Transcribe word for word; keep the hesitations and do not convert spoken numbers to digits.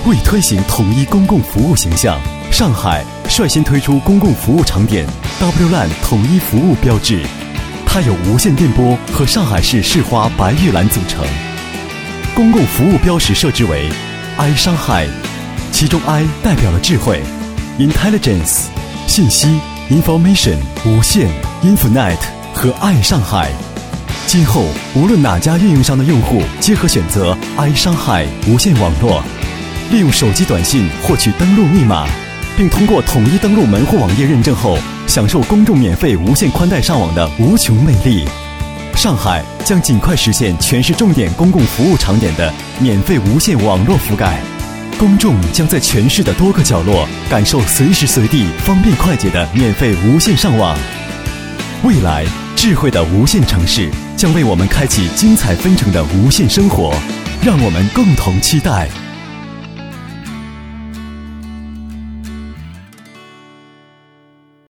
为推行统一公共服务形象，上海率先推出公共服务场点 W LAN 统一服务标志，它由无线电波和上海市市花白玉兰组成。公共服务标识设置为 I 上海，其中 I 代表了智慧 Intelligence、 信息 Information、 无线 Infinite 和爱上海。今后无论哪家运营商的用户皆可选择 I 上海无线网络，利用手机短信获取登录密码，并通过统一登录门户网页认证后，享受公众免费无线宽带上网的无穷魅力。上海将尽快实现全市重点公共服务场点的免费无线网络覆盖，公众将在全市的多个角落感受随时随地方便快捷的免费无线上网。未来智慧的无线城市将为我们开启精彩纷呈的无线生活，让我们共同期待。